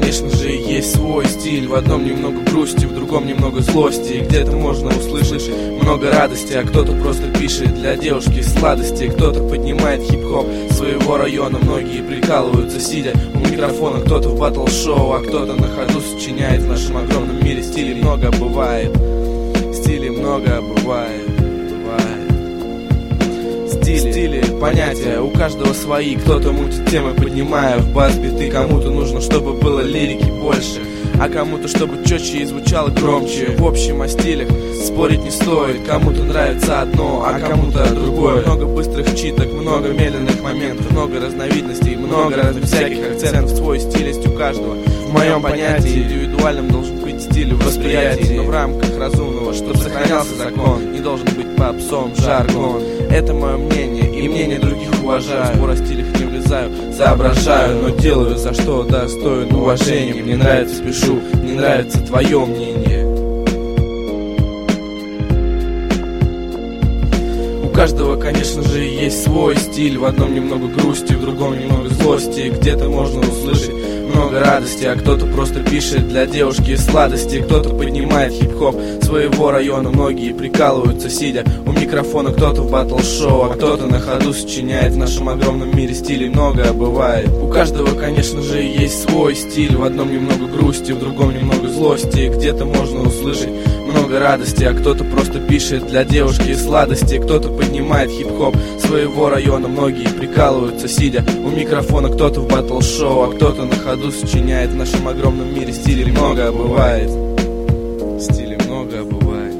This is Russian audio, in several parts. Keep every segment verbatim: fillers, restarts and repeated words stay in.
конечно же, есть свой стиль. В одном немного грусти, в другом немного злости. И где-то можно услышать много радости, а кто-то просто пишет для девушки сладости. Кто-то поднимает хип-хоп своего района, многие прикалываются, сидя у микрофона. Кто-то в батл-шоу, а кто-то на ходу сочиняет. В нашем огромном мире стилей много бывает. Стилей много бывает. Стили, стили, понятия, у каждого свои. Кто-то мутит темы, поднимая в бас биты. Кому-то нужно, чтобы было лирики больше, а кому-то, чтобы четче и звучало громче. В общем, о стилях спорить не стоит. Кому-то нравится одно, а кому-то другое. Много быстрых читок, много медленных моментов, много разновидностей, много разных всяких акцентов. Свой стиль есть у каждого. В моем понятии индивидуальным должен быть стиль в восприятии, но в рамках разумного, чтобы сохранялся закон. Не должен быть попсом жаргон. Это мое мнение, и мнение других уважаю. В спор о стилях не влезаю, соображаю, но делаю за что достоин уважения. Мне нравится, пишу, не нравится твое мнение. У каждого, конечно же, есть свой стиль. В одном немного грусти, в другом немного злости. Где-то можно услышать много радости, а кто-то просто пишет для девушки сладости. Кто-то поднимает хип-хоп своего района, многие прикалываются, сидя у микрофона. Кто-то в батл-шоу, а кто-то на ходу сочиняет. В нашем огромном мире стилей много бывает. У каждого, конечно же, есть свой стиль. В одном немного грусти, в другом немного злости. Где-то можно услышать много радости, а кто-то просто пишет для девушки сладости. Кто-то поднимает хип-хоп своего района, многие прикалываются, сидя у микрофона. Кто-то в батл-шоу, а кто-то на ходу сочиняет. В нашем огромном мире стилей много бывает. Стилей много бывает.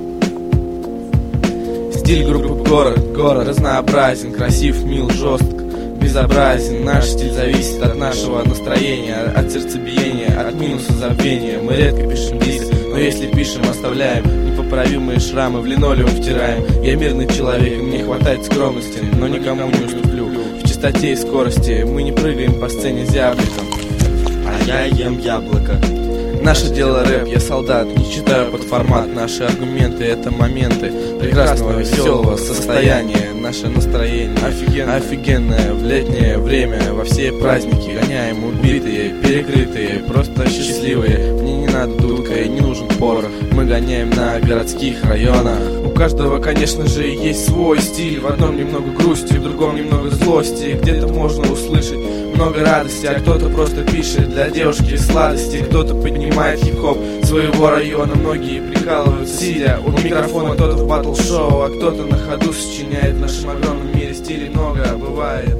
Стиль группы город, город разнообразен, красив, мил, жестко, безобразен. Наш стиль зависит от нашего настроения, от сердцебиения, от минуса забвения. Мы редко пишем дисы, но если пишем, оставляем непоправимые шрамы, в линолеум втираем. Я мирный человек, и мне хватает скромности, но никому не уступлю в чистоте и скорости. Мы не прыгаем по сцене зябликом, а я ем яблоко. Наше дело рэп, я солдат, не читаю под формат. Наши аргументы — это моменты прекрасного, веселого состояния. Наше настроение офигенное, офигенное в летнее время. Во все праздники гоняем убитые, перекрытые, просто счастливые. Мне не надо дудка и не нужен порох, мы гоняем на городских районах. У каждого, конечно же, есть свой стиль. В одном немного грусти, в другом немного злости. Где-то можно услышать много радости, а кто-то просто пишет для девушки сладости. Кто-то поднимает хип-хоп своего района, многие прикалываются, сидя у микрофона. Кто-то в батл-шоу, а кто-то на ходу сочиняет. В нашем огромном мире стилей много бывает.